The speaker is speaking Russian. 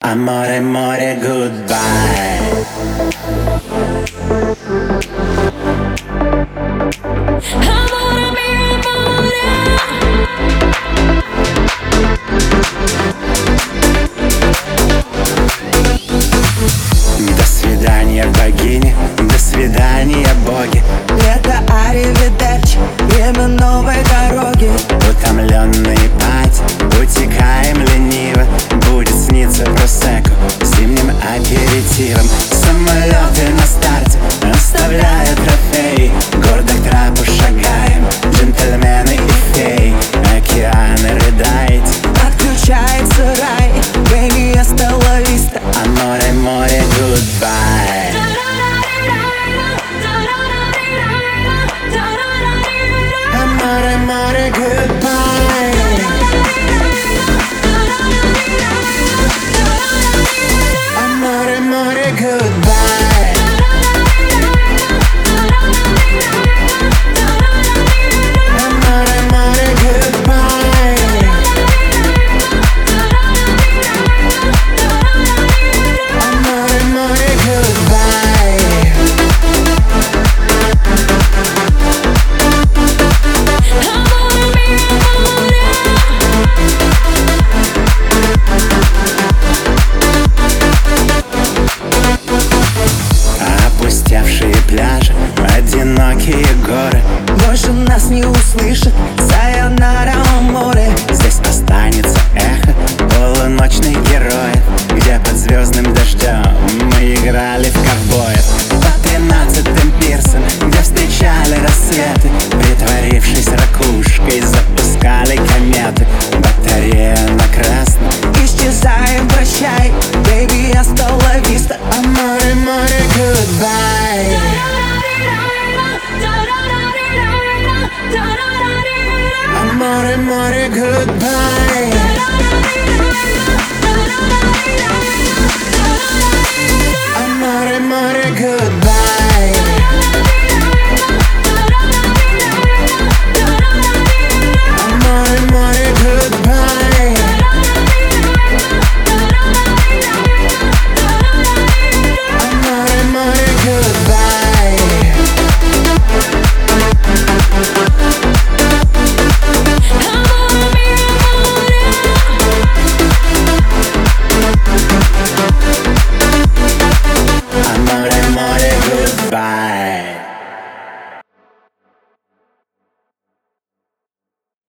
Amore, море, goodbye. Amore mio, amore. До свидания, богини, до свидания, боги. Лето, аривидерчи, время новой дороги. Утомленные пать, утекаем лениво. Будет сниться просекко зимним аперитивом. Самолеты на старте оставляют